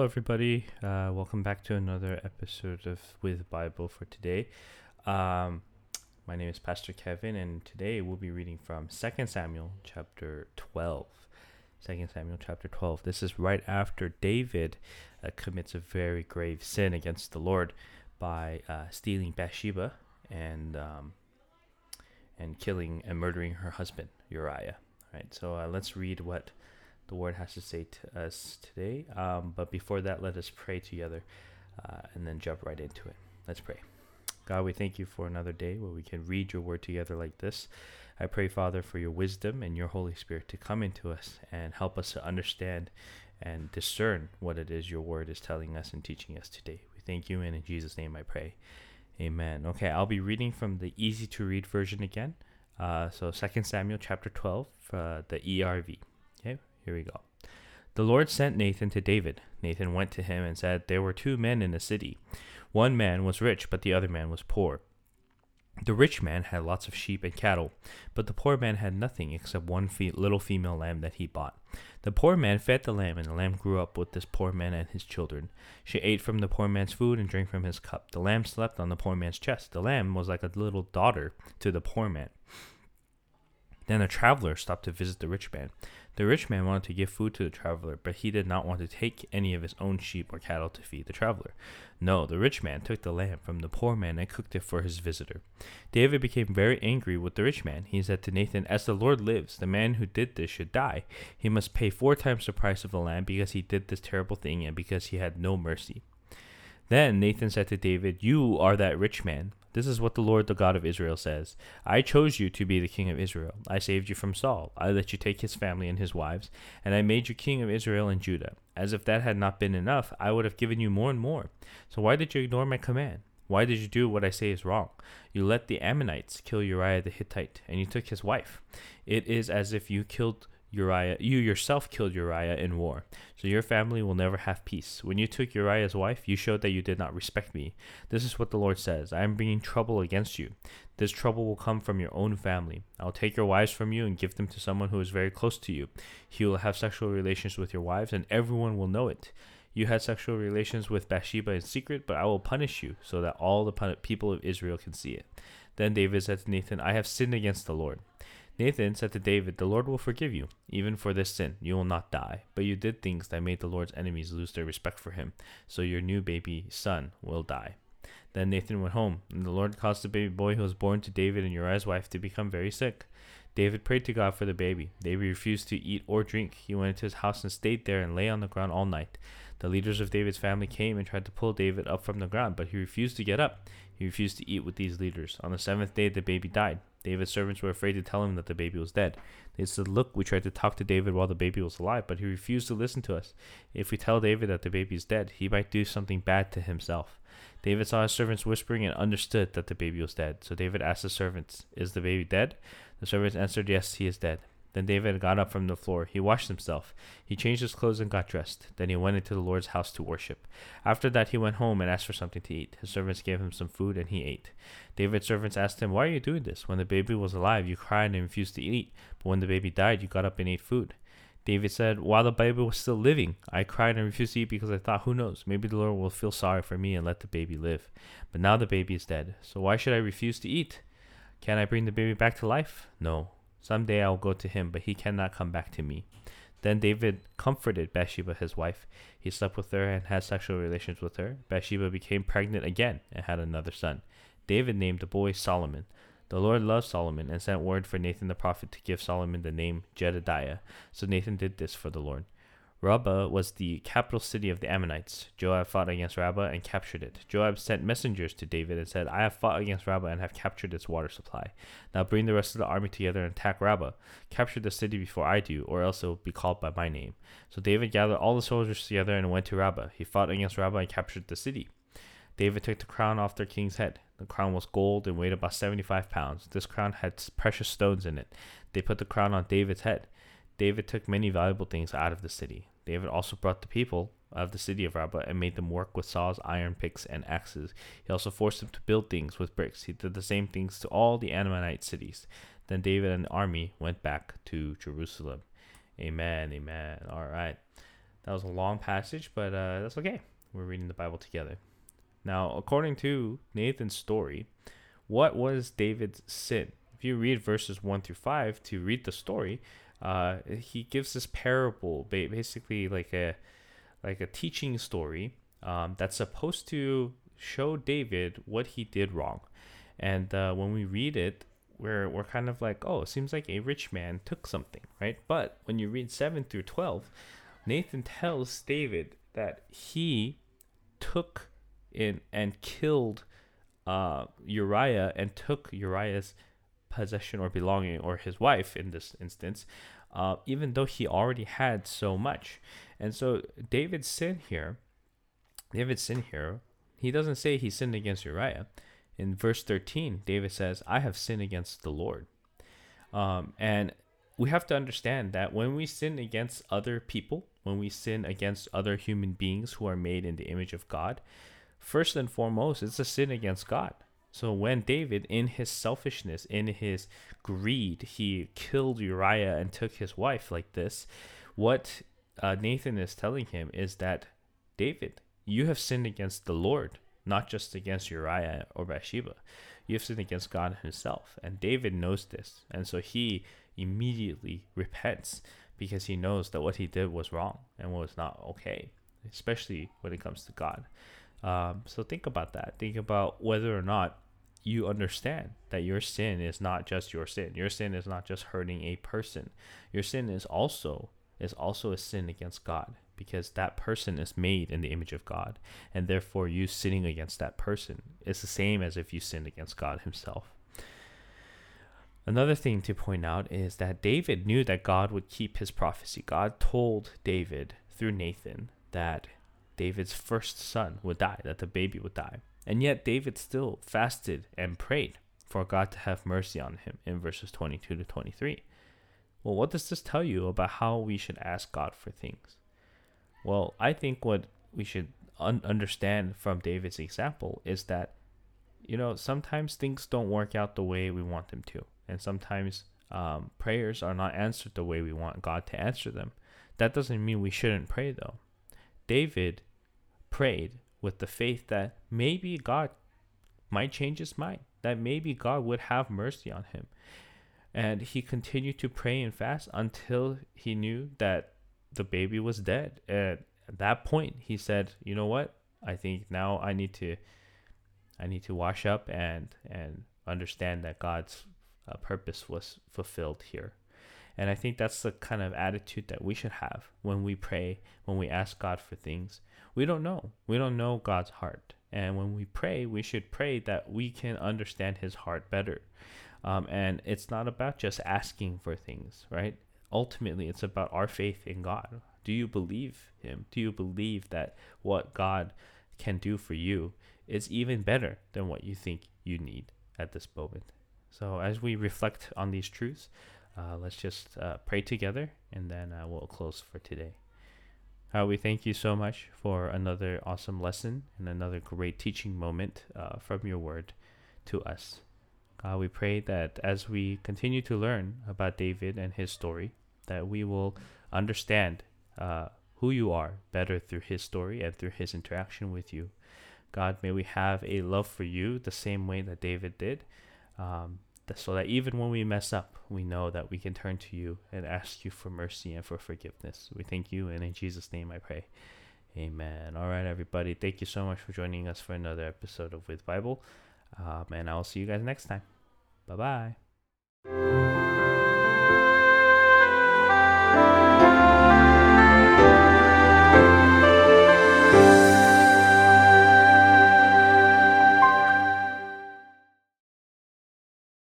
everybody. Welcome back to another episode of With Bible for today. Um, my name is Pastor Kevin, and today we'll be reading from Second Samuel chapter 12. 2 Samuel chapter 12. This is right after David commits a very grave sin against the Lord by stealing Bathsheba and killing and murdering her husband Uriah. All right, so let's read what the Lord has to say to us today. But before that, let us pray together and then jump right into it. Let's pray. God, we thank you for another day where we can read your word together like this. I pray, Father, for your wisdom and your Holy Spirit to come into us and help us to understand and discern what it is your word is telling us and teaching us today. We thank you, and in Jesus' name I pray. Amen. Okay, I'll be reading from the easy to read version again. So 2 Samuel chapter 12, the ERV. Okay, here we go. The Lord sent Nathan to David. Nathan went to him and said, "There were two men in the city. One man was rich, but the other man was poor. The rich man had lots of sheep and cattle, but the poor man had nothing except one little female lamb that he bought. The poor man fed the lamb, and the lamb grew up with this poor man and his children. She ate from the poor man's food and drank from his cup. The lamb slept on the poor man's chest. The lamb was like a little daughter to the poor man." Then a traveler stopped to visit the rich man. The rich man wanted to give food to the traveler, but he did not want to take any of his own sheep or cattle to feed the traveler. No, the rich man took the lamb from the poor man and cooked it for his visitor. David became very angry with the rich man. He said to Nathan, "As the Lord lives, the man who did this should die. He must pay 4 times the price of the lamb because he did this terrible thing and because he had no mercy." Then Nathan said to David, "You are that rich man. This is what the Lord, the God of Israel, says. I chose you to be the king of Israel. I saved you from Saul. I let you take his family and his wives, and I made you king of Israel and Judah. As if that had not been enough, I would have given you more and more. So why did you ignore my command? Why did you do what I say is wrong? You let the Ammonites kill Uriah the Hittite, and you took his wife. It is as if you yourself killed Uriah in war. So your family will never have peace. When you took Uriah's wife, you showed that you did not respect me. This is what the Lord says. I am bringing trouble against you. This trouble will come from your own family. I will take your wives from you and give them to someone who is very close to you. He will have sexual relations with your wives, and everyone will know it. You had sexual relations with Bathsheba in secret, but I will punish you so that all the people of Israel can see it." Then David said to Nathan, "I have sinned against the Lord." Nathan said to David, "The Lord will forgive you. Even for this sin, you will not die. But you did things that made the Lord's enemies lose their respect for him. So your new baby son will die." Then Nathan went home, and the Lord caused the baby boy who was born to David and Uriah's wife to become very sick. David prayed to God for the baby. David refused to eat or drink. He went into his house and stayed there and lay on the ground all night. The leaders of David's family came and tried to pull David up from the ground, but he refused to get up. He refused to eat with these leaders. On the 7th day, the baby died. David's servants were afraid to tell him that the baby was dead. They said, "Look, we tried to talk to David while the baby was alive, but he refused to listen to us. If we tell David that the baby is dead, he might do something bad to himself." David saw his servants whispering and understood that the baby was dead. So David asked the servants, "Is the baby dead?" The servants answered, "Yes, he is dead." Then David got up from the floor. He washed himself. He changed his clothes and got dressed. Then he went into the Lord's house to worship. After that, he went home and asked for something to eat. His servants gave him some food, and he ate. David's servants asked him, "Why are you doing this? When the baby was alive, you cried and refused to eat. But when the baby died, you got up and ate food." David said, "While the baby was still living, I cried and refused to eat because I thought, who knows, maybe the Lord will feel sorry for me and let the baby live. But now the baby is dead. So why should I refuse to eat? Can I bring the baby back to life? No. Someday I will go to him, but he cannot come back to me." Then David comforted Bathsheba, his wife. He slept with her and had sexual relations with her. Bathsheba became pregnant again and had another son. David named the boy Solomon. The Lord loved Solomon and sent word for Nathan the prophet to give Solomon the name Jedediah. So Nathan did this for the Lord. Rabbah was the capital city of the Ammonites. Joab fought against Rabbah and captured it. Joab sent messengers to David and said, "I have fought against Rabbah and have captured its water supply. Now bring the rest of the army together and attack Rabbah. Capture the city before I do, or else it will be called by my name." So David gathered all the soldiers together and went to Rabbah. He fought against Rabbah and captured the city. David took the crown off their king's head. The crown was gold and weighed about 75 pounds. This crown had precious stones in it. They put the crown on David's head. David took many valuable things out of the city. David also brought the people out of the city of Rabbah and made them work with saws, iron picks, and axes. He also forced them to build things with bricks. He did the same things to all the Ammonite cities. Then David and the army went back to Jerusalem. Amen, amen. All right. That was a long passage, but that's okay. We're reading the Bible together. Now, according to Nathan's story, what was David's sin? If you read verses 1 through 5 to read the story, he gives this parable, basically like a teaching story that's supposed to show David what he did wrong. And when we read it, we're kind of like, oh, it seems like a rich man took something, right? But when you read 7 through 12, Nathan tells David that he took in and killed Uriah and took Uriah's possession or belonging, or his wife in this instance, even though he already had so much. And so David's sin here, he doesn't say he sinned against Uriah. In verse 13, David says, I have sinned against the Lord. And we have to understand that when we sin against other people, when we sin against other human beings who are made in the image of God, first and foremost, it's a sin against God. So when David, in his selfishness, in his greed, he killed Uriah and took his wife like this, what Nathan is telling him is that, David, you have sinned against the Lord, not just against Uriah or Bathsheba. You have sinned against God himself. And David knows this. And so he immediately repents because he knows that what he did was wrong and was not okay, especially when it comes to God. So think about that. Think about whether or not you understand that your sin is not just your sin. Your sin is not just hurting a person. Your sin is also a sin against God, because that person is made in the image of God, and therefore you sinning against that person is the same as if you sinned against God himself. Another thing to point out is that David knew that God would keep his prophecy. God told David through Nathan that David's first son would die, that the baby would die. And yet David still fasted and prayed for God to have mercy on him in verses 22 to 23. Well, what does this tell you about how we should ask God for things? Well, I think what we should understand from David's example is that, sometimes things don't work out the way we want them to. And sometimes prayers are not answered the way we want God to answer them. That doesn't mean we shouldn't pray, though. David prayed with the faith that maybe God might change his mind, that maybe God would have mercy on him. And he continued to pray and fast until he knew that the baby was dead. And at that point, he said, you know what? I think now I need to wash up and understand that God's purpose was fulfilled here. And I think that's the kind of attitude that we should have when we pray, when we ask God for things. We don't know. We don't know God's heart. And when we pray, we should pray that we can understand his heart better. And it's not about just asking for things, right? Ultimately, it's about our faith in God. Do you believe him? Do you believe that what God can do for you is even better than what you think you need at this moment? So as we reflect on these truths, let's just pray together, and then we'll close for today. We thank you so much for another awesome lesson and another great teaching moment from your word to us. We pray that as we continue to learn about David and his story, that we will understand who you are better through his story and through his interaction with you. God, may we have a love for you the same way that David did, so that even when we mess up, we know that we can turn to you and ask you for mercy and for forgiveness. We thank you, and in Jesus' name I pray. Amen. All right, everybody. Thank you so much for joining us for another episode of With Bible. And I'll see you guys next time. Bye-bye.